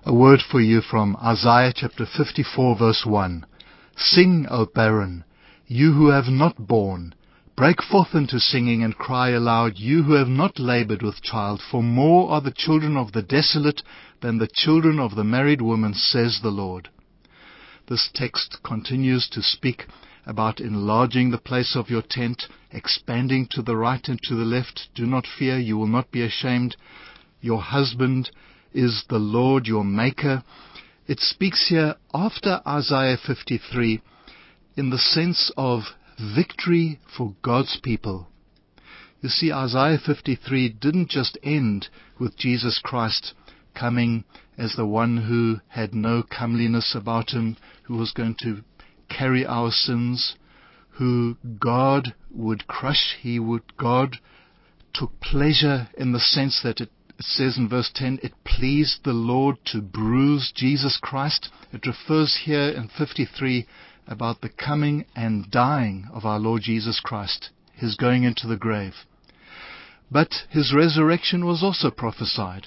A word for you from Isaiah chapter 54 verse 1. Sing, O barren, you who have not borne. Break forth into singing and cry aloud, you who have not labored with child, for more are the children of the desolate than the children of the married woman, says the Lord. This text continues to speak about enlarging the place of your tent, expanding to the right and to the left. Do not fear, you will not be ashamed. Your husband is the Lord your Maker. It speaks here after Isaiah 53 in the sense of victory for God's people. You see, Isaiah 53 didn't just end with Jesus Christ coming as the one who had no comeliness about him, who was going to carry our sins, who God would crush. God took pleasure in the sense that it says in verse 10, it pleased the Lord to bruise Jesus Christ. It refers here in 53 about the coming and dying of our Lord Jesus Christ, his going into the grave. But his resurrection was also prophesied.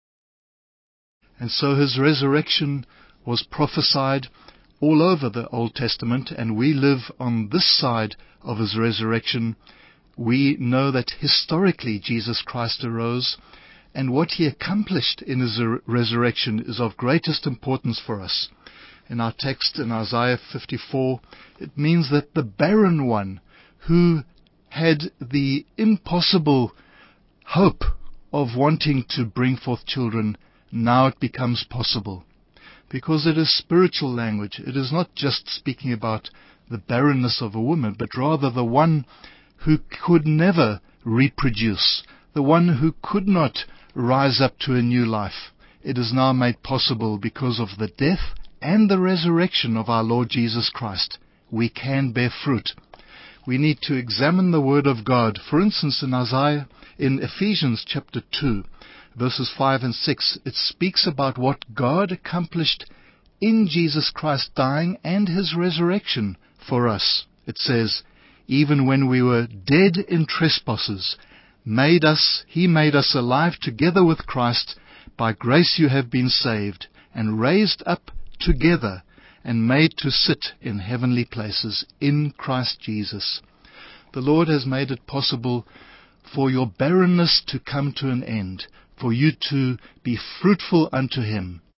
And so his resurrection was prophesied all over the Old Testament, and we live on this side of his resurrection. We know that historically Jesus Christ arose, and what he accomplished in his resurrection is of greatest importance for us. In our text in Isaiah 54, it means that the barren one who had the impossible hope of wanting to bring forth children, now it becomes possible. Because it is spiritual language. It is not just speaking about the barrenness of a woman, but rather the one who could never reproduce, the one who could not rise up to a new life. It is now made possible because of the death and the resurrection of our Lord Jesus Christ. We can bear fruit. We need to examine the Word of God. For instance, in Ephesians chapter 2, verses 5 and 6, it speaks about what God accomplished in Jesus Christ dying and his resurrection for us. It says, even when we were dead in trespasses, he made us alive together with Christ. By grace you have been saved, and raised up together, and made to sit in heavenly places in Christ Jesus. The Lord has made it possible for your barrenness to come to an end, for you to be fruitful unto him.